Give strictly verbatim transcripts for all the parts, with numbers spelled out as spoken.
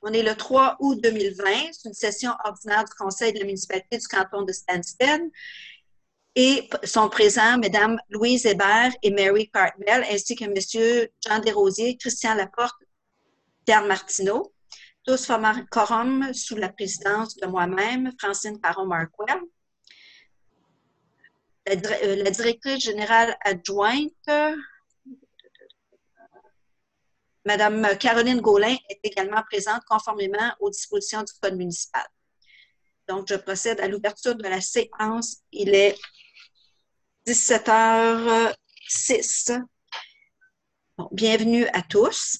On est le trois août deux mille vingt. C'est une session ordinaire du Conseil de la municipalité du canton de Stansted. Et sont présents Mesdames Louise Hébert et Mary Cartmel, ainsi que Monsieur Jean Desrosiers, Christian Laporte, Pierre Martineau. Tous formant quorum sous la présidence de moi-même, Francine Caron-Marquel. La, la directrice générale adjointe, Madame Caroline Gaulin, est également présente conformément aux dispositions du Code municipal. Donc, je procède à l'ouverture de la séance. Il est dix-sept heures six. Bon, bienvenue à tous.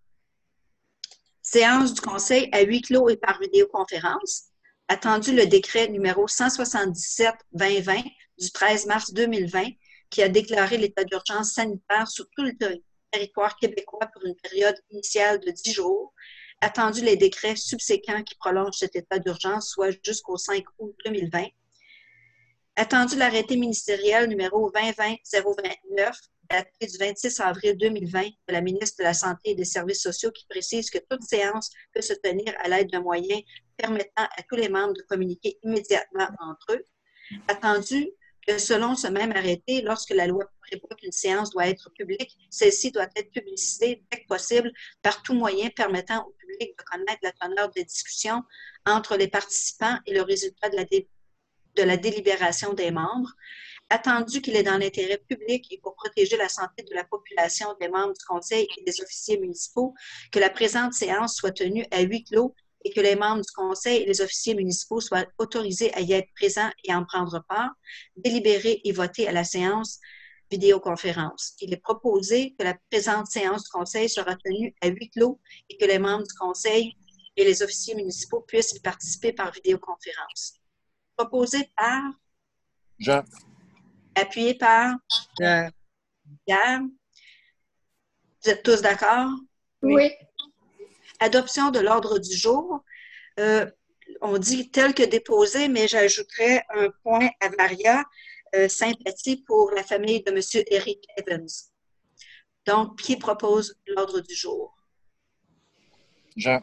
Séance du Conseil à huis clos et par vidéoconférence. Attendu le décret numéro cent soixante-dix-sept vingt vingt du treize mars deux mille vingt qui a déclaré l'état d'urgence sanitaire sur tout le territoire québécois pour une période initiale de dix jours. Attendu les décrets subséquents qui prolongent cet état d'urgence, soit jusqu'au cinq août deux mille vingt. Attendu l'arrêté ministériel numéro vingt vingt zéro vingt-neuf daté du vingt-six avril deux mille vingt de la ministre de la Santé et des Services sociaux qui précise que toute séance peut se tenir à l'aide d'un moyen permettant à tous les membres de communiquer immédiatement entre eux. Attendu que selon ce même arrêté, lorsque la loi prévoit qu'une séance doit être publique, celle-ci doit être publicisée dès que possible par tout moyen permettant au public de connaître la teneur des discussions entre les participants et le résultat de la, dé de la délibération des membres. Attendu qu'il est dans l'intérêt public et pour protéger la santé de la population des membres du Conseil et des officiers municipaux, que la présente séance soit tenue à huis clos et que les membres du Conseil et les officiers municipaux soient autorisés à y être présents et en prendre part, délibérer et voter à la séance vidéoconférence. Il est proposé que la présente séance du Conseil sera tenue à huis clos et que les membres du Conseil et les officiers municipaux puissent y participer par vidéoconférence. Proposé par Jean. Appuyé par Pierre. Pierre. Vous êtes tous d'accord? Oui. Adoption de l'ordre du jour. Euh, on dit tel que déposé, mais j'ajouterais un point à Maria, euh, sympathie pour la famille de M. Eric Evans. Donc, qui propose l'ordre du jour? Jean.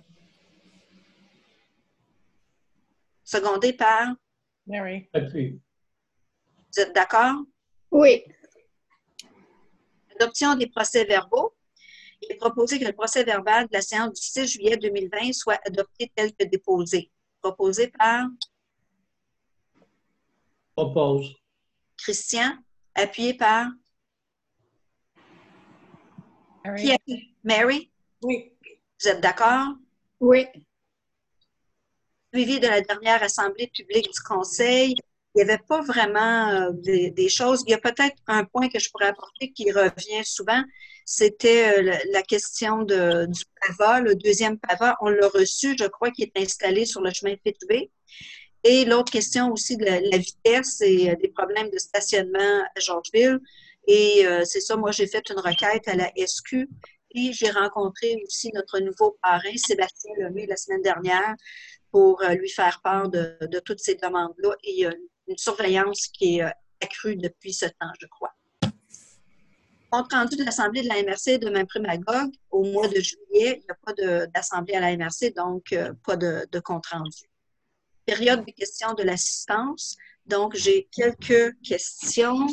Secondé par? Mary. Vous êtes d'accord? Oui. Adoption des procès-verbaux. Il est proposé que le procès-verbal de la séance du six juillet deux mille vingt soit adopté tel que déposé. Proposé par? Propose. Christian. Appuyé par? Mary. Qui appuie? Mary? Oui. Vous êtes d'accord? Oui. Suivi de la dernière assemblée publique du Conseil, il n'y avait pas vraiment euh, des, des choses. Il y a peut-être un point que je pourrais apporter qui revient souvent, c'était euh, la question de, du P A V A, le deuxième P A V A. On l'a reçu, je crois, qui est installé sur le chemin Fitzbé. Et l'autre question aussi de la, la vitesse et euh, des problèmes de stationnement à Georgeville. Et euh, c'est ça, moi, j'ai fait une requête à la S Q. Et j'ai rencontré aussi notre nouveau parrain, Sébastien Lemay, la semaine dernière, pour euh, lui faire part de, de toutes ces demandes-là. Et il y a une surveillance qui est euh, accrue depuis ce temps, je crois. Compte rendu de l'Assemblée de la M R C de Maimprémagogue au mois de juillet, il n'y a pas d'Assemblée à la M R C, donc euh, pas de, de compte rendu. Période de questions de l'assistance. Donc, j'ai quelques questions.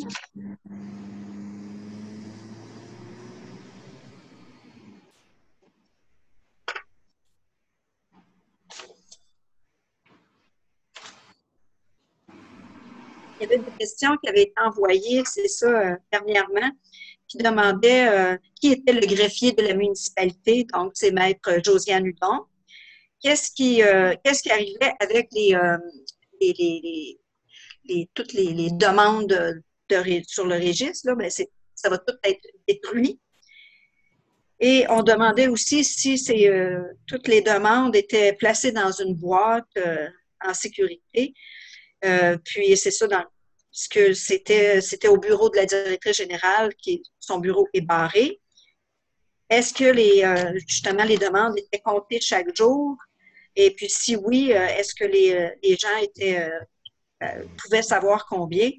Il y avait des questions qui avaient été envoyées, c'est ça, euh, dernièrement, qui demandaient euh, qui était le greffier de la municipalité, donc c'est Maître Josiane Hudon. Qu'est-ce qui, euh, qu'est-ce qui arrivait avec les, euh, les, les, les, les, toutes les, les demandes de, de, sur le registre? Là, ben c'est, ça va tout être détruit. Et on demandait aussi si c'est, euh, toutes les demandes étaient placées dans une boîte euh, en sécurité. Euh, puis c'est ça, dans, puisque c'était, c'était au bureau de la directrice générale, qui son bureau est barré. Est-ce que les, euh, justement les demandes étaient comptées chaque jour? Et puis si oui, euh, est-ce que les, les gens étaient, euh, euh, pouvaient savoir combien?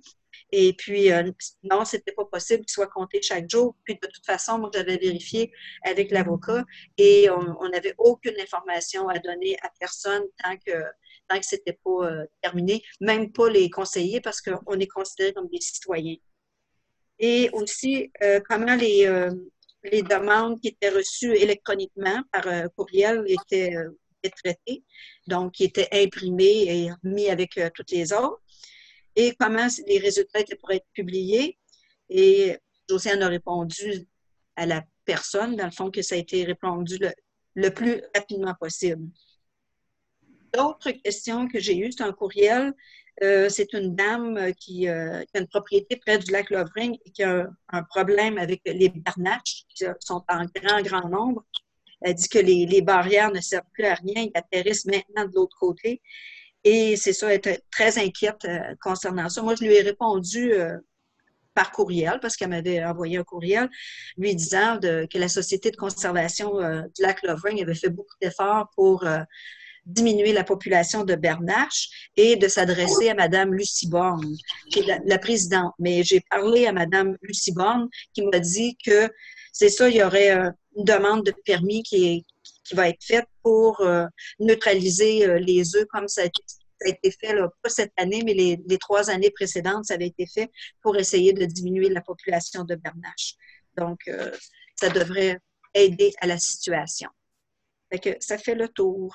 Et puis, euh, non, c'était pas possible qu'il soit compté chaque jour. Puis, de toute façon, moi, j'avais vérifié avec l'avocat et on n'avait aucune information à donner à personne tant que, tant que c'était pas euh, terminé, même pas les conseillers parce qu'on est considérés comme des citoyens. Et aussi, euh, comment les, euh, les demandes qui étaient reçues électroniquement par euh, courriel étaient, euh, étaient traitées, donc qui étaient imprimées et mis avec euh, toutes les autres, et comment les résultats étaient pour être publiés. Et Josiane a répondu à la personne, dans le fond, que ça a été répondu le, le plus rapidement possible. D'autres questions que j'ai eues, c'est un courriel. Euh, c'est une dame qui, euh, qui a une propriété près du lac Lovering et qui a un, un problème avec les bernaches qui sont en grand, grand nombre. Elle dit que les, les barrières ne servent plus à rien, ils atterrissent maintenant de l'autre côté. Et c'est ça, elle était très inquiète euh, concernant ça. Moi, je lui ai répondu euh, par courriel, parce qu'elle m'avait envoyé un courriel lui disant de, que la Société de conservation euh, du lac Lovering avait fait beaucoup d'efforts pour euh, diminuer la population de bernaches et de s'adresser à Mme Lucie Borne, qui est la, la présidente. Mais j'ai parlé à Mme Lucie Borne qui m'a dit que c'est ça, il y aurait euh, une demande de permis qui, est, qui va être faite pour euh, neutraliser euh, les œufs comme ça a été, ça a été fait, là, pas cette année, mais les, les trois années précédentes, ça avait été fait pour essayer de diminuer la population de bernaches. Donc, euh, ça devrait aider à la situation. Fait que ça fait le tour.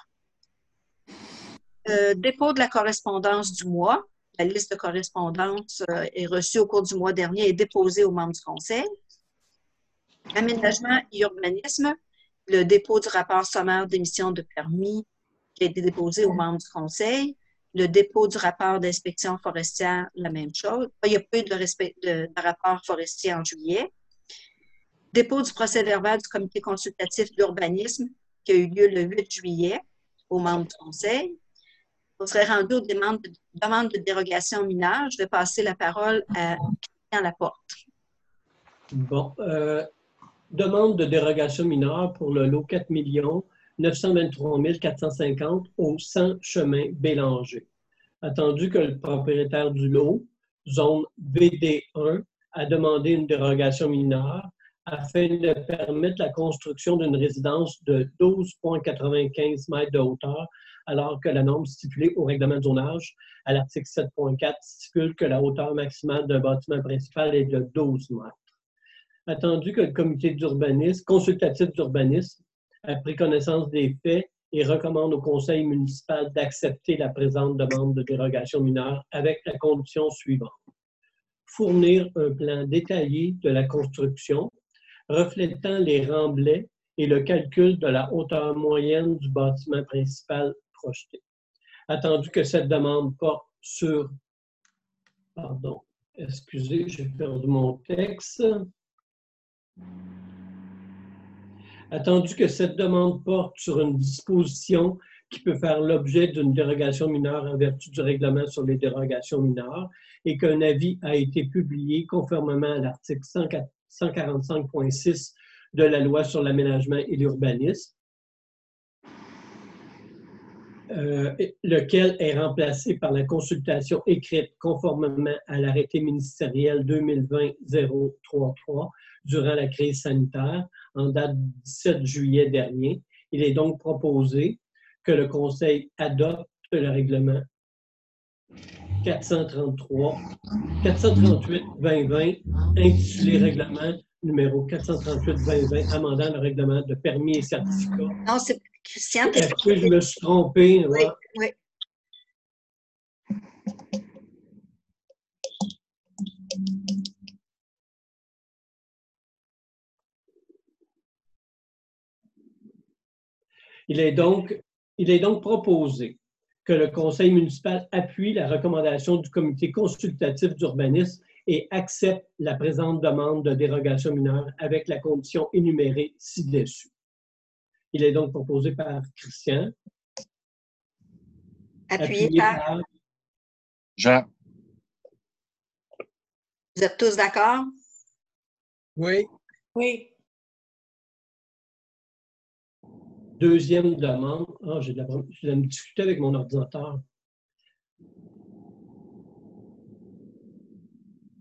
Euh, dépôt de la correspondance du mois. La liste de correspondance euh, est reçue au cours du mois dernier et déposée aux membres du Conseil. Aménagement et urbanisme. Le dépôt du rapport sommaire d'émission de permis qui a été déposé aux membres du Conseil. Le dépôt du rapport d'inspection forestière, la même chose. Il n'y a pas eu de, respect, de, de rapport forestier en juillet. Dépôt du procès-verbal du comité consultatif d'urbanisme qui a eu lieu le huit juillet aux membres du Conseil. On serait rendu aux demandes de, demandes de dérogation mineure. Je vais passer la parole à Christian Laporte. Bon. Euh, demande de dérogation mineure pour le lot quatre millions neuf cent vingt-trois mille quatre cent cinquante au cent chemin Bélanger. Attendu que le propriétaire du lot, zone V D un, a demandé une dérogation mineure afin de permettre la construction d'une résidence de douze virgule quatre-vingt-quinze mètres de hauteur, alors que la norme stipulée au règlement de zonage à l'article sept point quatre stipule que la hauteur maximale d'un bâtiment principal est de douze mètres. Attendu que le comité d'urbanisme, consultatif d'urbanisme, a pris connaissance des faits et recommande au conseil municipal d'accepter la présente demande de dérogation mineure avec la condition suivante. Fournir un plan détaillé de la construction reflétant les remblais et le calcul de la hauteur moyenne du bâtiment principal projeté. Attendu que cette demande porte sur... Pardon, excusez, j'ai perdu mon texte. Attendu que cette demande porte sur une disposition qui peut faire l'objet d'une dérogation mineure en vertu du règlement sur les dérogations mineures et qu'un avis a été publié conformément à l'article cent quarante-cinq point six de la loi sur l'aménagement et l'urbanisme, euh, lequel est remplacé par la consultation écrite conformément à l'arrêté ministériel deux mille vingt zéro trente-trois durant la crise sanitaire en date du dix-sept juillet dernier. Il est donc proposé que le Conseil adopte le règlement quatre cent trente-trois, quatre cent trente-huit vingt vingt, intitulé règlement numéro quatre cent trente-huit vingt vingt, amendant le règlement de permis et certificats. Non, c'est Christian. Est-ce que je me suis trompé? Oui, oui. Il est donc, il est donc proposé que le conseil municipal appuie la recommandation du comité consultatif d'urbanisme et accepte la présente demande de dérogation mineure avec la condition énumérée ci-dessus. Il est donc proposé par Christian. Appuyé, appuyé par... par Jean. Vous êtes tous d'accord? Oui. Oui. Deuxième demande. Ah, j'ai de la, j'ai de la difficulté avec mon ordinateur.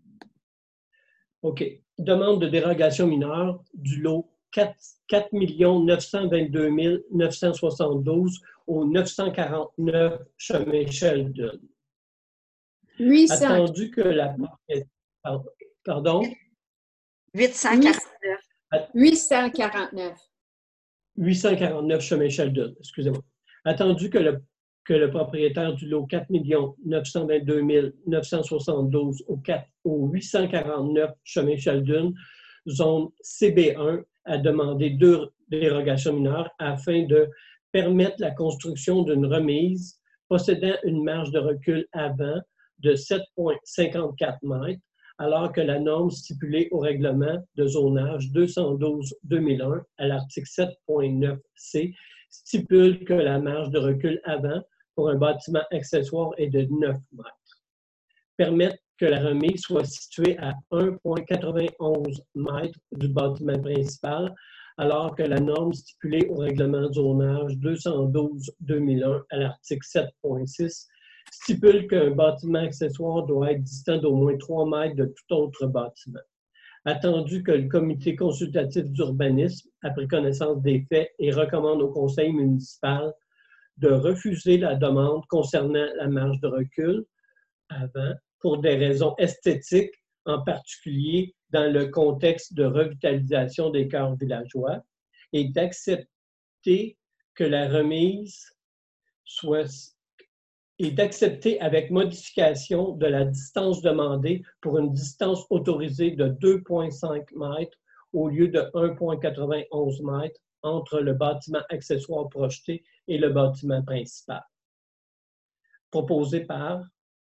OK. Demande de dérogation mineure du lot quatre millions neuf cent vingt-deux mille neuf cent soixante-douze au neuf cent quarante-neuf chemin Sheldon. huit cents. Attendu que la... Pardon? huit cent quarante-neuf. huit cent quarante-neuf. huit cent quarante-neuf chemin Sheldon, excusez-moi. Attendu que le, que le propriétaire du lot quatre millions neuf cent vingt-deux mille neuf cent soixante-douze au, au huit cent quarante-neuf chemin Sheldon, zone C B un, a demandé deux dérogations mineures afin de permettre la construction d'une remise possédant une marge de recul avant de sept virgule cinquante-quatre mètres, alors que la norme stipulée au règlement de zonage deux cent douze deux mille un à l'article sept virgule neuf C stipule que la marge de recul avant pour un bâtiment accessoire est de neuf mètres. Permettre que la remise soit située à un virgule quatre-vingt-onze mètres du bâtiment principal, alors que la norme stipulée au règlement de zonage deux cent douze deux mille un à l'article sept virgule six stipule qu'un bâtiment accessoire doit être distant d'au moins trois mètres de tout autre bâtiment. Attendu que le comité consultatif d'urbanisme a pris connaissance des faits et recommande au conseil municipal de refuser la demande concernant la marge de recul avant pour des raisons esthétiques, en particulier dans le contexte de revitalisation des cœurs villageois, et d'accepter que la remise soit et d'accepter avec modification de la distance demandée pour une distance autorisée de deux virgule cinq mètres au lieu de un virgule quatre-vingt-onze mètres entre le bâtiment accessoire projeté et le bâtiment principal. Proposé par...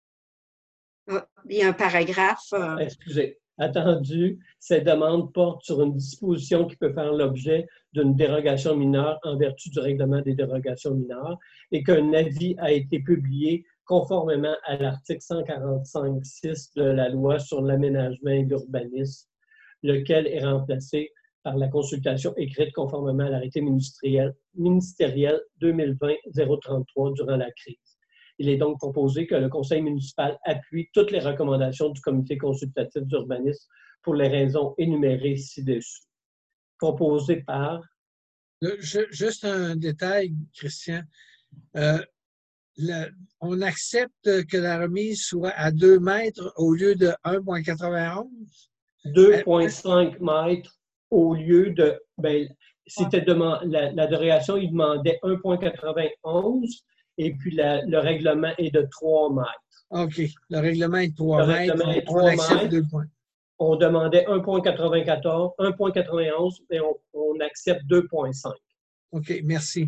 Il y a un paragraphe. Euh... Excusez. Attendu, ces demandes portent sur une disposition qui peut faire l'objet d'une dérogation mineure en vertu du règlement des dérogations mineures et qu'un avis a été publié conformément à l'article cent quarante-cinq six de la loi sur l'aménagement et l'urbanisme, lequel est remplacé par la consultation écrite conformément à l'arrêté ministériel, ministériel deux mille vingt zéro trente-trois durant la crise. Il est donc proposé que le conseil municipal appuie toutes les recommandations du comité consultatif d'urbanisme pour les raisons énumérées ci-dessus. Proposé par... Juste un détail, Christian. Euh, le, on accepte que la remise soit à deux mètres au lieu de un virgule quatre-vingt-onze? deux virgule cinq mètres au lieu de... Ben, c'était demandé, la, la dérogation, il demandait un virgule quatre-vingt-onze. Et puis, la, le règlement est de trois mètres. OK. Le règlement est de trois mètres. Le règlement est de trois mètres. Deux points. On demandait un virgule quatre-vingt-quatorze, un virgule quatre-vingt-onze, mais on, on accepte deux virgule cinq. OK. Merci.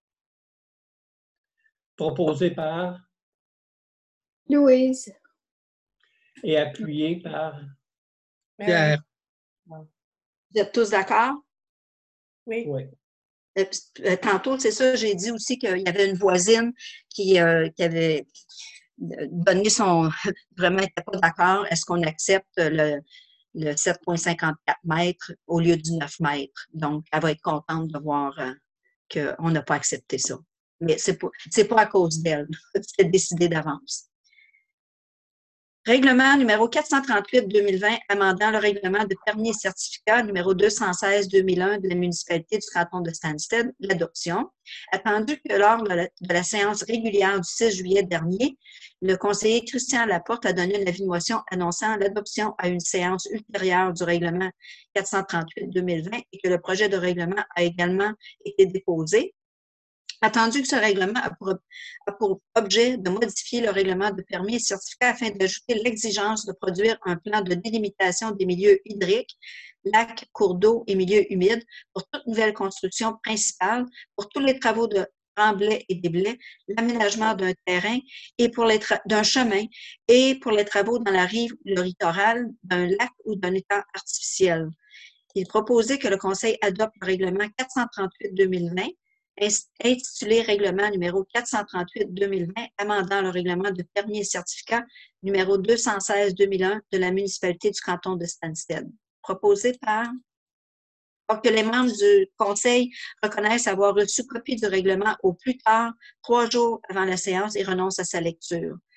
Proposé par? Louise. Et appuyé par? Pierre. Vous êtes tous d'accord? Oui. Oui. Tantôt, c'est ça, j'ai dit aussi qu'il y avait une voisine qui, euh, qui avait donné son... vraiment n'était pas d'accord. Est-ce qu'on accepte le, le sept virgule cinquante-quatre mètres au lieu du neuf mètres? Donc, elle va être contente de voir euh, qu'on n'a pas accepté ça. Mais ce n'est pas, c'est pas à cause d'elle. C'est décidé d'avance. Règlement numéro quatre cent trente-huit deux mille vingt, amendant le règlement de permis et certificats numéro deux cent seize deux mille un de la municipalité du canton de Stansted, l'adoption. Attendu que lors de la, de la séance régulière du six juillet dernier, le conseiller Christian Laporte a donné une avis de motion annonçant l'adoption à une séance ultérieure du règlement quatre cent trente-huit deux mille vingt et que le projet de règlement a également été déposé. Attendu que ce règlement a pour, a pour objet de modifier le règlement de permis et certificats afin d'ajouter l'exigence de produire un plan de délimitation des milieux hydriques, lacs, cours d'eau et milieux humides pour toute nouvelle construction principale, pour tous les travaux de remblais et déblais, l'aménagement d'un terrain et pour les d'un chemin et pour les travaux dans la rive ou le littoral d'un lac ou d'un étang artificiel. Il est proposé que le Conseil adopte le règlement quatre cent trente-huit deux mille vingt intitulé Règlement numéro quatre cent trente-huit deux mille vingt, amendant le règlement de permis et certificats numéro deux cent seize deux mille un de la municipalité du canton de Stansted. Proposé par... Pour que les membres du Conseil reconnaissent avoir reçu copie du règlement au plus tard trois jours avant la séance et renoncent à sa lecture.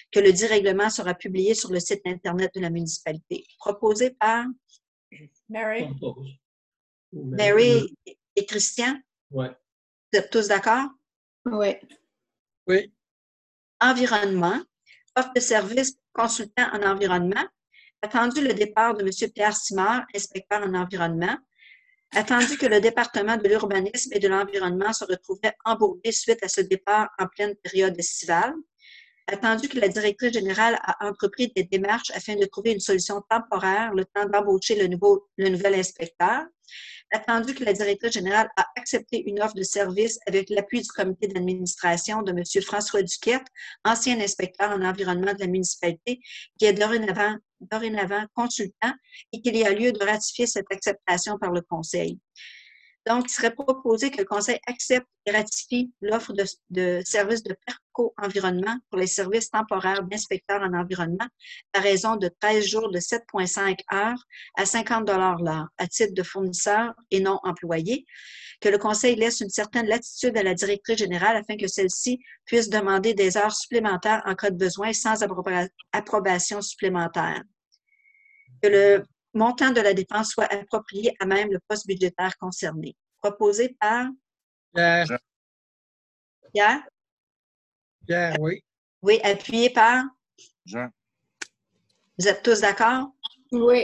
que le dit règlement sera publié sur le site Internet de la municipalité. Proposé par Mary? Compose. Ou Mary et Christian. Ouais. Vous êtes tous d'accord? Oui. Oui. Environnement. Offre de service consultant en environnement. Attendu le départ de M. Pierre Simard, inspecteur en environnement. Attendu que le département de l'urbanisme et de l'environnement se retrouverait embourbé suite à ce départ en pleine période estivale. Attendu que la directrice générale a entrepris des démarches afin de trouver une solution temporaire, le temps d'embaucher le, nouveau, le nouvel inspecteur. Attendu que la directrice générale a accepté une offre de service avec l'appui du comité d'administration de M. François Duquette, ancien inspecteur en environnement de la municipalité, qui est dorénavant, dorénavant consultant et qu'il y a lieu de ratifier cette acceptation par le Conseil. Donc, il serait proposé que le Conseil accepte et ratifie l'offre de, de services de Perco Environnement pour les services temporaires d'inspecteurs en environnement à raison de treize jours de sept virgule cinq heures à cinquante dollars l'heure à titre de fournisseur et non employé, que le Conseil laisse une certaine latitude à la directrice générale afin que celle-ci puisse demander des heures supplémentaires en cas de besoin sans approba- approbation supplémentaire. Que le montant de la dépense soit approprié à même le poste budgétaire concerné. Proposé par Pierre. Pierre? Pierre, oui. Oui, appuyé par? Jean. Vous êtes tous d'accord? Oui.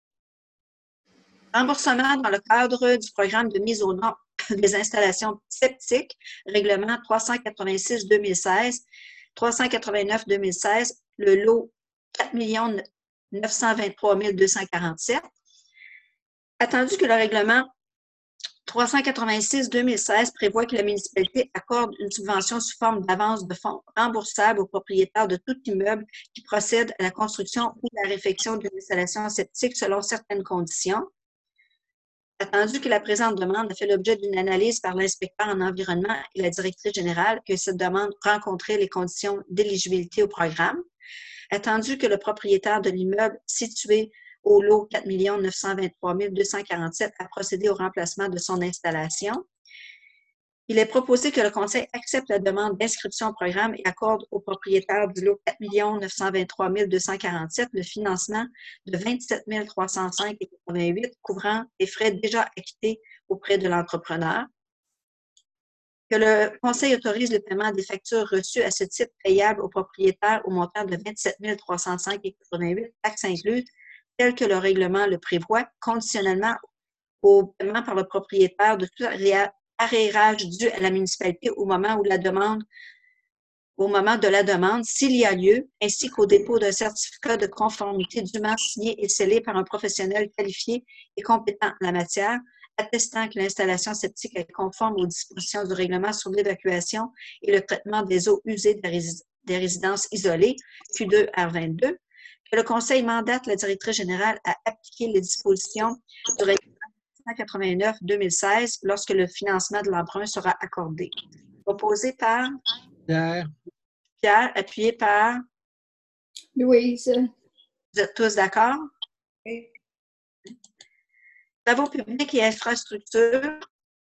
Remboursement dans le cadre du programme de mise aux normes des installations septiques, règlement trois cent quatre-vingt-six deux mille seize, trois cent quatre-vingt-neuf deux mille seize, le lot quatre millions neuf cent vingt-trois mille deux cent quarante-sept. Attendu que le règlement trois cent quatre-vingt-six deux mille seize prévoit que la municipalité accorde une subvention sous forme d'avance de fonds remboursable aux propriétaires de tout immeuble qui procède à la construction ou à la réfection d'une installation septique selon certaines conditions. Attendu que la présente demande a fait l'objet d'une analyse par l'inspecteur en environnement et la directrice générale, que cette demande rencontrait les conditions d'éligibilité au programme. Attendu que le propriétaire de l'immeuble situé au lot quatre millions neuf cent vingt-trois mille deux cent quarante-sept a procédé au remplacement de son installation. Il est proposé que le Conseil accepte la demande d'inscription au programme et accorde au propriétaire du lot quatre millions neuf cent vingt-trois mille deux cent quarante-sept le financement de vingt-sept mille trois cent cinq virgule quatre-vingt-huit couvrant les frais déjà acquittés auprès de l'entrepreneur. Que le Conseil autorise le paiement des factures reçues à ce titre payables au propriétaire au montant de vingt-sept mille trois cent cinq virgule quatre-vingt-huit, taxes incluses, tel que le règlement le prévoit, conditionnellement au paiement par le propriétaire de tout arrérage dû à la municipalité au moment où la demande, au moment de la demande, s'il y a lieu, ainsi qu'au dépôt d'un certificat de conformité dûment signé et scellé par un professionnel qualifié et compétent en la matière, attestant que l'installation septique est conforme aux dispositions du règlement sur l'évacuation et le traitement des eaux usées des résidences isolées, Q deux R vingt-deux, que le Conseil mandate la directrice générale à appliquer les dispositions du règlement cent quatre-vingt-neuf deux mille seize lorsque le financement de l'emprunt sera accordé. Proposé par Pierre. Pierre, appuyé par Louise. Vous êtes tous d'accord? Oui. Travaux publics et infrastructures.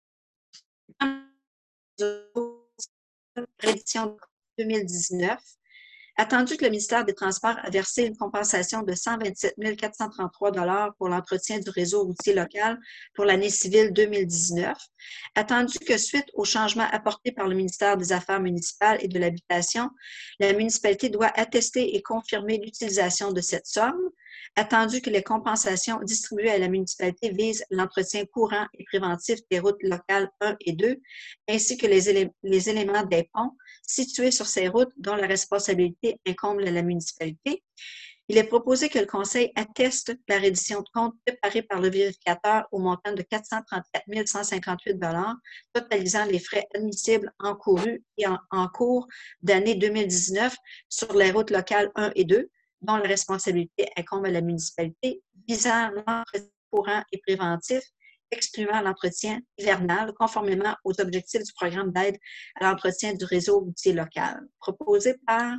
Édition deux mille dix-neuf. Attendu que le ministère des Transports a versé une compensation de cent vingt-sept mille quatre cent trente-trois dollars pour l'entretien du réseau routier local pour l'année civile deux mille dix-neuf. Attendu que suite aux changements apportés par le ministère des Affaires municipales et de l'Habitation, la municipalité doit attester et confirmer l'utilisation de cette somme. Attendu que les compensations distribuées à la municipalité visent l'entretien courant et préventif des routes locales un et deux, ainsi que les, élé les éléments des ponts situés sur ces routes dont la responsabilité incombe à la municipalité. Il est proposé que le Conseil atteste la reddition de compte préparée par le vérificateur au montant de quatre cent trente-quatre mille cent cinquante-huit dollars, totalisant les frais admissibles encourus et en, en cours d'année deux mille dix-neuf sur les routes locales un et deux, dont la responsabilité incombe à la municipalité, visant l'entretien courant et préventif, excluant l'entretien hivernal, conformément aux objectifs du programme d'aide à l'entretien du réseau routier local. Proposé par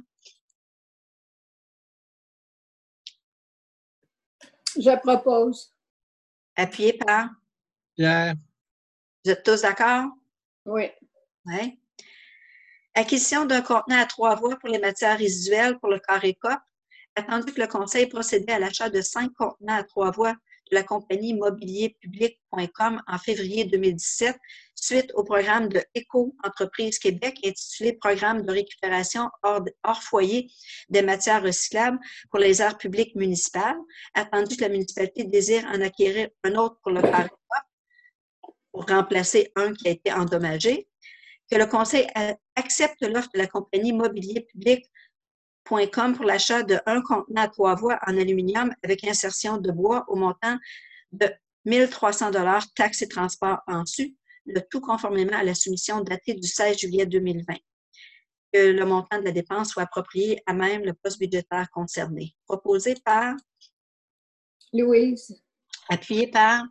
Je propose. Appuyé par Pierre. Vous êtes tous d'accord? Oui. Oui. Acquisition d'un contenant à trois voies pour les matières résiduelles pour le carré COP. Attendu que le Conseil procédait à l'achat de cinq contenants à trois voies de la compagnie immobilier public point com en février deux mille dix-sept, suite au programme de Éco-Entreprise Québec intitulé Programme de récupération hors, hors foyer des matières recyclables pour les aires publiques municipales. Attendu que la municipalité désire en acquérir un autre pour le carré COP pour remplacer un qui a été endommagé, que le Conseil accepte l'offre de la compagnie immobilier public point com pour l'achat de un contenant à trois voies en aluminium avec insertion de bois au montant de mille trois cents dollars taxes et transports en su, le tout conformément à la soumission datée du seize juillet deux mille vingt. Que le montant de la dépense soit approprié à même le poste budgétaire concerné. Proposé par Louise. Appuyé par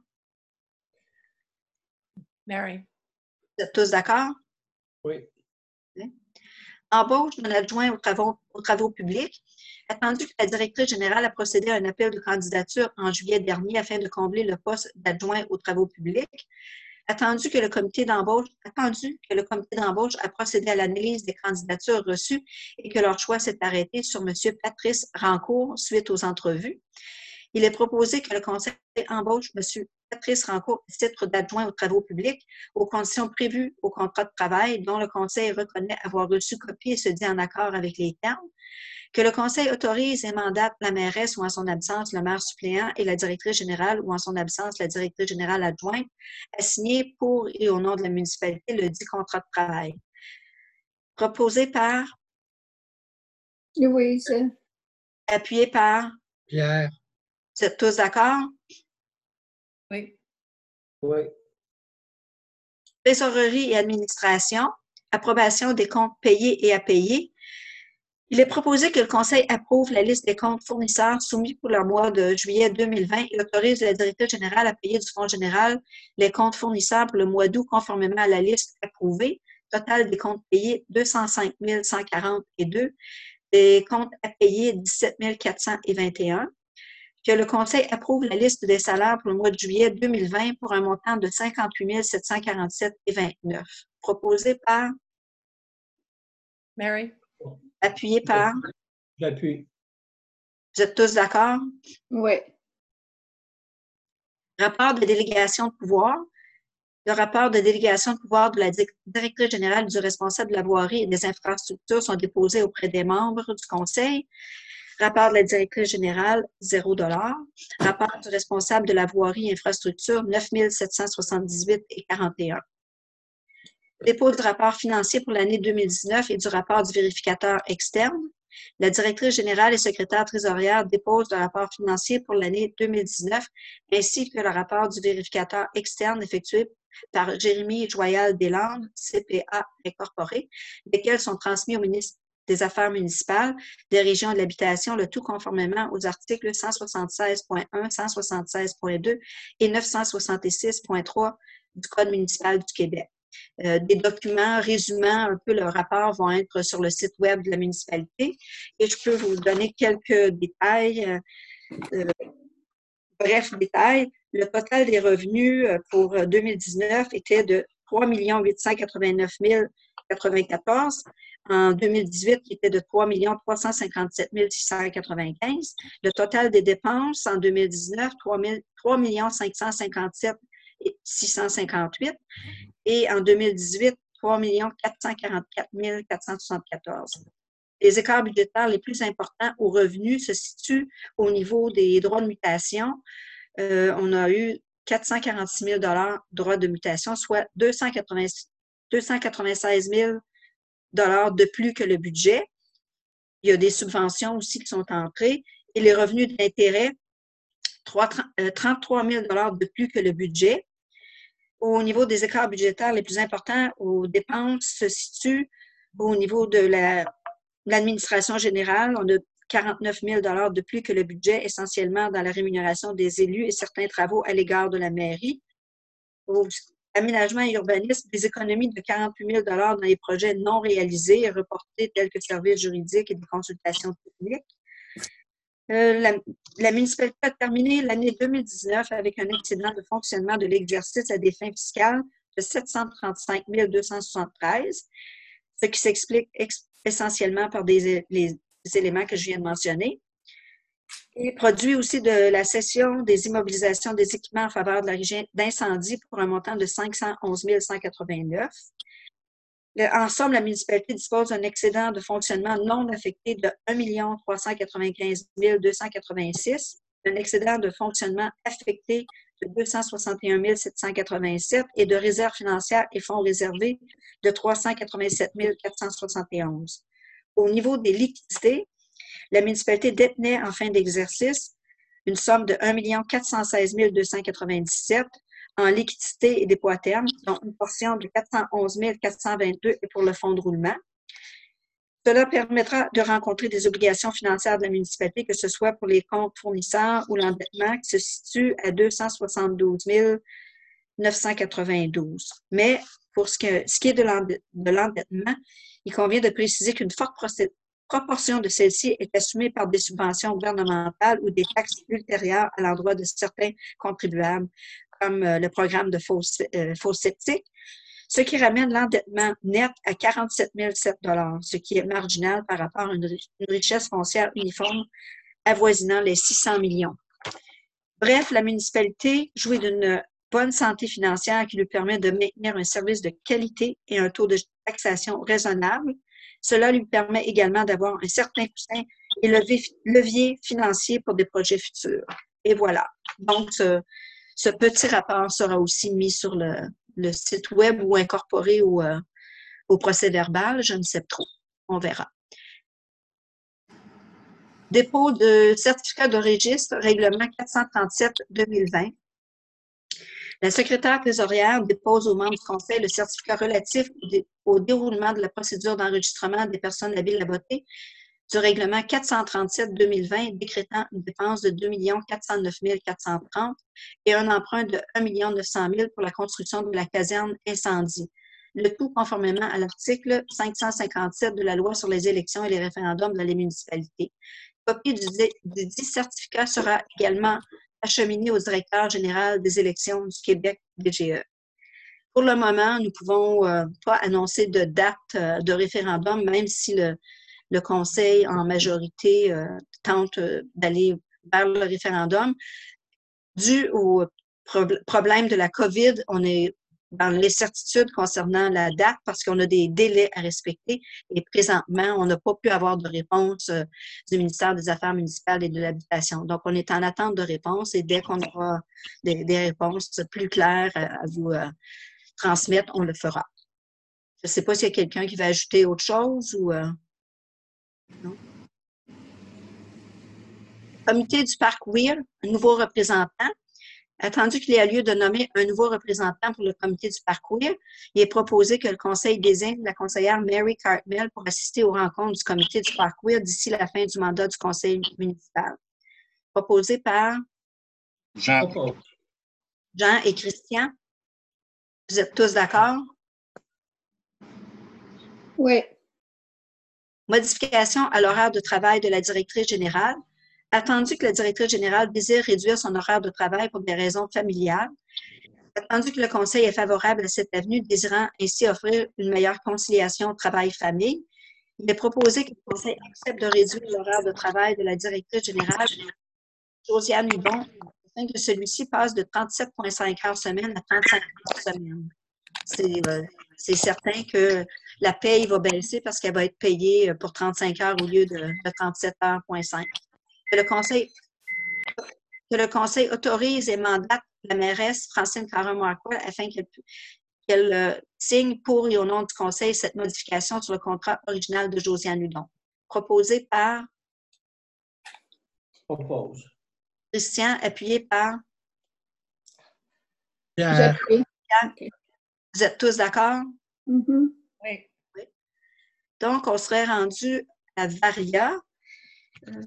Mary. Vous êtes tous d'accord? Oui. Embauche d'un adjoint aux travaux, aux travaux publics. Attendu que la directrice générale a procédé à un appel de candidature en juillet dernier afin de combler le poste d'adjoint aux travaux publics. Attendu que le comité d'embauche, attendu que le comité d'embauche a procédé à l'analyse des candidatures reçues et que leur choix s'est arrêté sur M. Patrice Rancourt suite aux entrevues. Il est proposé que le Conseil embauche M. Patrice Rancourt à titre d'adjoint aux travaux publics aux conditions prévues au contrat de travail dont le Conseil reconnaît avoir reçu copie et se dit en accord avec les termes. Que le Conseil autorise et mandate la mairesse ou en son absence le maire suppléant et la directrice générale ou en son absence la directrice générale adjointe à signer pour et au nom de la municipalité le dit contrat de travail. Proposé par Louise. Appuyé par Pierre. Vous êtes tous d'accord? Oui. Oui. Trésorerie et administration, approbation des comptes payés et à payer. Il est proposé que le Conseil approuve la liste des comptes fournisseurs soumis pour le mois de juillet deux mille vingt et autorise la directrice générale à payer du Fonds général les comptes fournisseurs pour le mois d'août conformément à la liste approuvée. Total des comptes payés, deux cent cinq mille cent quarante et deux. Des comptes à payer, dix-sept mille quatre cent vingt et un. Que le Conseil approuve la liste des salaires pour le mois de juillet deux mille vingt pour un montant de cinquante-huit mille sept cent quarante-sept et vingt-neuf. Proposé par Mary. Appuyé par J'appuie. Vous êtes tous d'accord? Oui. Rapport de délégation de pouvoir. Le rapport de délégation de pouvoir de la directrice générale du responsable de la voirie et des infrastructures sont déposés auprès des membres du Conseil. Rapport de la directrice générale, zéro dollar. Rapport du responsable de la voirie et infrastructure, neuf mille sept cent soixante-dix-huit et quarante et un. Dépôt du rapport financier pour l'année deux mille dix-neuf et du rapport du vérificateur externe. La directrice générale et secrétaire trésorière déposent le rapport financier pour l'année deux mille dix-neuf ainsi que le rapport du vérificateur externe effectué par Jérémy Joyal-Deslandes, C P A Incorporé, lesquels sont transmis au ministre des Affaires municipales, des régions et de l'habitation, le tout conformément aux articles cent soixante-seize point un, cent soixante-seize point deux et neuf cent soixante-six point trois du Code municipal du Québec. Euh, des documents résumant un peu le rapport vont être sur le site web de la municipalité et je peux vous donner quelques détails. Euh, bref, détails. Le total des revenus pour deux mille dix-neuf était de trois millions huit cent quatre-vingt-neuf mille quatre-vingt-quatorze. En deux mille dix-huit, qui était de trois millions trois cent cinquante-sept mille six cent quatre-vingt-quinze. Le total des dépenses en deux mille dix-neuf, trois millions cinq cent cinquante-sept mille six cent cinquante-huit. Et en deux mille dix-huit, trois millions quatre cent quarante-quatre mille quatre cent soixante-quatorze. Les écarts budgétaires les plus importants aux revenus se situent au niveau des droits de mutation. Euh, on a eu quatre cent quarante-six mille dollars droits de mutation, soit deux cent quatre-vingt-seize mille dollars de plus que le budget. Il y a des subventions aussi qui sont entrées. Et les revenus d'intérêt, trente-trois mille dollars de plus que le budget. Au niveau des écarts budgétaires les plus importants aux dépenses se situent au niveau de la, l'administration générale. On a quarante-neuf mille dollars de plus que le budget, essentiellement dans la rémunération des élus et certains travaux à l'égard de la mairie. Au aménagement et urbanisme, des économies de quarante-huit mille dollars dans les projets non réalisés et reportés tels que services juridiques et des consultations techniques. Euh, la, la municipalité a terminé l'année deux mille dix-neuf avec un excédent de fonctionnement de l'exercice à des fins fiscales de sept cent trente-cinq mille deux cent soixante-treize. ce qui s'explique essentiellement par des, les, les éléments que je viens de mentionner. Il produit aussi de la cession des immobilisations des équipements en faveur de la région d'incendie pour un montant de cinq cent onze mille cent quatre-vingt-neuf. En somme, la municipalité dispose d'un excédent de fonctionnement non affecté de un million trois cent quatre-vingt-quinze mille deux cent quatre-vingt-six, un excédent de fonctionnement affecté de deux cent soixante et un mille sept cent quatre-vingt-sept et de réserves financières et fonds réservés de trois cent quatre-vingt-sept mille quatre cent soixante et onze. Au niveau des liquidités, la municipalité détenait en fin d'exercice une somme de un million quatre cent seize mille deux cent quatre-vingt-dix-sept en liquidité et dépôt à terme, dont une portion de quatre cent onze mille quatre cent vingt-deux est pour le fonds de roulement. Cela permettra de rencontrer des obligations financières de la municipalité, que ce soit pour les comptes fournisseurs ou l'endettement, qui se situe à deux cent soixante-douze mille neuf cent quatre-vingt-douze. Mais pour ce, que, ce qui est de l'endettement, il convient de préciser qu'une forte proportion de celle-ci est assumée par des subventions gouvernementales ou des taxes ultérieures à l'endroit de certains contribuables, comme le programme de fosse euh, septique, ce qui ramène l'endettement net à quarante-sept mille sept dollars, ce qui est marginal par rapport à une, une richesse foncière uniforme avoisinant les six cents millions. Bref, la municipalité jouit d'une bonne santé financière qui lui permet de maintenir un service de qualité et un taux de taxation raisonnable. Cela lui permet également d'avoir un certain coussin et levier, levier financier pour des projets futurs. Et voilà. Donc, ce, ce petit rapport sera aussi mis sur le, le site web ou incorporé au, euh, au procès-verbal. Je ne sais trop. On verra. Dépôt de certificat de registre, règlement quatre cent trente-sept deux mille vingt. La secrétaire trésorière dépose aux membres du Conseil le certificat relatif au, dé, au déroulement de la procédure d'enregistrement des personnes habiles à voter du règlement quatre cent trente-sept deux mille vingt décrétant une dépense de deux millions quatre cent neuf mille quatre cent trente et un emprunt de un million neuf cent mille pour la construction de la caserne incendie. Le tout conformément à l'article cinq cent cinquante-sept de la Loi sur les élections et les référendums de la municipalité. Copie du, du dit certificat sera également acheminée au directeur général des élections du Québec, D G E. Pour le moment, nous ne pouvons euh, pas annoncer de date euh, de référendum, même si le, le Conseil, en majorité, euh, tente euh, d'aller vers le référendum. Dû au pro problème de la COVID, on est dans l'incertitude concernant la date parce qu'on a des délais à respecter et présentement, on n'a pas pu avoir de réponse euh, du ministère des Affaires municipales et de l'Habitation. Donc, on est en attente de réponse et dès qu'on aura des, des réponses plus claires à, à vous euh, transmettre, on le fera. Je ne sais pas s'il y a quelqu'un qui va ajouter autre chose ou... Euh... Non? Comité du Parc Weir, un nouveau représentant. Attendu qu'il y a lieu de nommer un nouveau représentant pour le comité du Parc Weir, il est proposé que le Conseil désigne la conseillère Mary Cartmell pour assister aux rencontres du comité du Parc Weir d'ici la fin du mandat du Conseil municipal. Proposé par Jean. Jean et Christian. Vous êtes tous d'accord? Oui. Modification à l'horaire de travail de la directrice générale. Attendu que la directrice générale désire réduire son horaire de travail pour des raisons familiales, attendu que le Conseil est favorable à cette avenue, désirant ainsi offrir une meilleure conciliation travail-famille, il est proposé que le Conseil accepte de réduire l'horaire de travail de la directrice générale, Josiane Hudon, afin que celui-ci passe de trente-sept virgule cinq heures semaine à trente-cinq heures semaine. C'est euh, c'est certain que la paye va baisser parce qu'elle va être payée pour trente-cinq heures au lieu de, de trente-sept heures virgule cinq. Que le Conseil, que le Conseil autorise et mandate la mairesse Francine Caron-Marquardt afin qu'elle qu'elle euh, signe pour et au nom du Conseil cette modification sur le contrat original de Josiane Hudon. Proposé par Propose. Christian, appuyé par Pierre. J'appuie. Vous êtes tous d'accord? Mm-hmm. Oui. Oui. Donc, on serait rendu à Varia. Euh,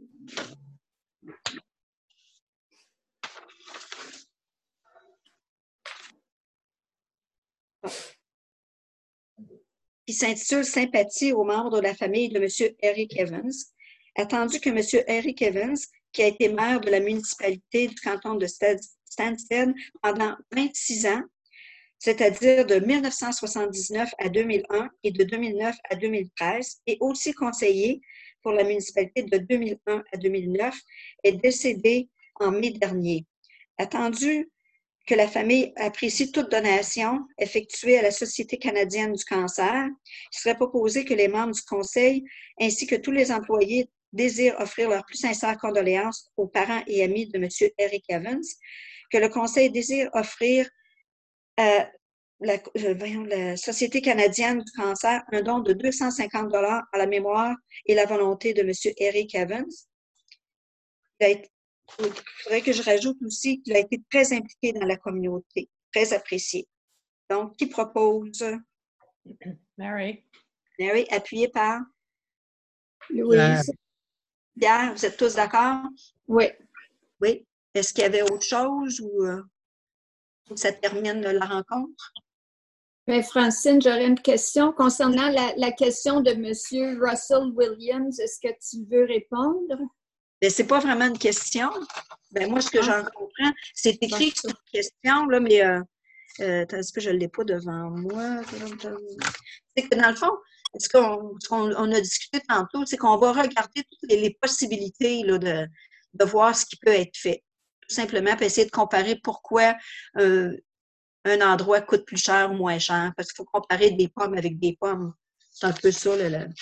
qui s'intitule « Sympathie aux membres de la famille de M. Eric Evans ». Attendu que M. Eric Evans, qui a été maire de la municipalité du canton de Stansted pendant vingt-six ans, c'est-à-dire de mille neuf cent soixante-dix-neuf à deux mille un et de deux mille neuf à deux mille treize, et aussi conseiller pour la municipalité de deux mille un à deux mille neuf, est décédé en mai dernier. Attendu que la famille apprécie toute donation effectuée à la Société canadienne du cancer, il serait proposé que les membres du conseil ainsi que tous les employés désirent offrir leurs plus sincères condoléances aux parents et amis de M. Eric Evans, que le conseil désire offrir à la, euh, voyons, la Société canadienne du cancer un don de deux cent cinquante dollars à la mémoire et la volonté de M. Eric Evans. Il a été Il faudrait que je rajoute aussi qu'il a été très impliqué dans la communauté, très apprécié. Donc, qui propose? Mary. Mary, appuyé par Louise. Pierre. Vous êtes tous d'accord? Oui. Oui. Est-ce qu'il y avait autre chose ou euh, ça termine la rencontre? Bien, Francine, j'aurais une question concernant la, la question de M. Russell Williams. Est-ce que tu veux répondre? Bien, ce n'est pas vraiment une question. Bien, moi, ce que j'en comprends, c'est écrit que c'est une question, là, mais euh, euh, est-ce que je ne l'ai pas devant moi? C'est que dans le fond, ce qu'on on, on a discuté tantôt, c'est qu'on va regarder toutes les, les possibilités là, de, de voir ce qui peut être fait. Tout simplement, puis essayer de comparer pourquoi euh, un endroit coûte plus cher ou moins cher. Parce qu'il faut comparer des pommes avec des pommes. C'est un peu ça, là. là.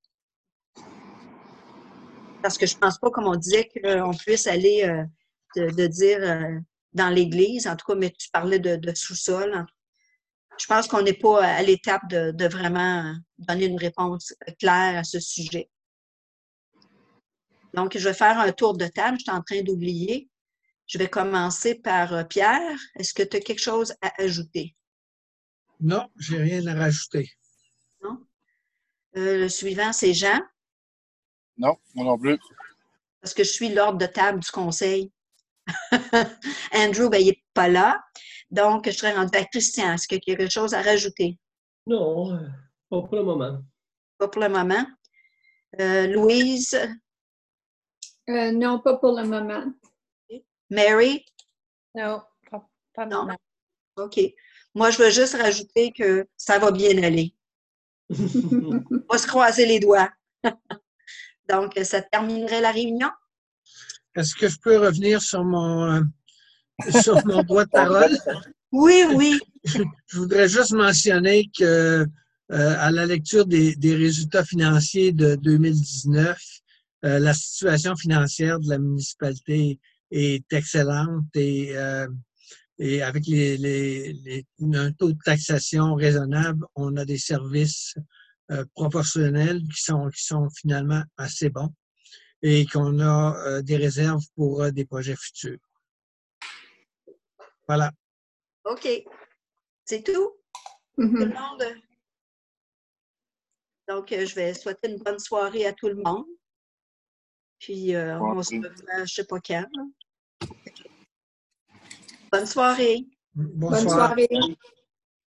Parce que je ne pense pas, comme on disait, qu'on puisse aller euh, de, de dire euh, dans l'église, en tout cas, mais tu parlais de, de sous-sol. Je pense qu'on n'est pas à l'étape de, de vraiment donner une réponse claire à ce sujet. Donc, je vais faire un tour de table. Je suis en train d'oublier. Je vais commencer par Pierre. Est-ce que tu as quelque chose à ajouter? Non, je n'ai rien à rajouter. Non? Euh, le suivant, c'est Jean. Non, moi non plus. Parce que je suis l'ordre de table du conseil. Andrew, ben, il n'est pas là. Donc, je serais rendue à Christian. Est-ce qu'il y a quelque chose à rajouter? Non, pas pour le moment. Pas pour le moment. Euh, Louise? Euh, non, pas pour le moment. Mary? Non, pas, pas Non. maintenant. OK. Moi, je veux juste rajouter que ça va bien aller. On va se croiser les doigts. Donc, ça terminerait la réunion? Est-ce que je peux revenir sur mon, euh, sur mon droit de parole? Oui, oui. Je, je voudrais juste mentionner que euh, à la lecture des, des résultats financiers de deux mille dix-neuf, euh, la situation financière de la municipalité est excellente et, euh, et avec les, les, les, un taux de taxation raisonnable, on a des services euh, proportionnels qui sont, qui sont finalement assez bons et qu'on a euh, des réserves pour euh, des projets futurs. Voilà. OK. C'est tout? Mm-hmm. Tout le monde? Donc, je vais souhaiter une bonne soirée à tout le monde. Puis, euh, on se revoit, je ne sais pas quand. Bonne soirée. Bonsoir. Bonne soirée.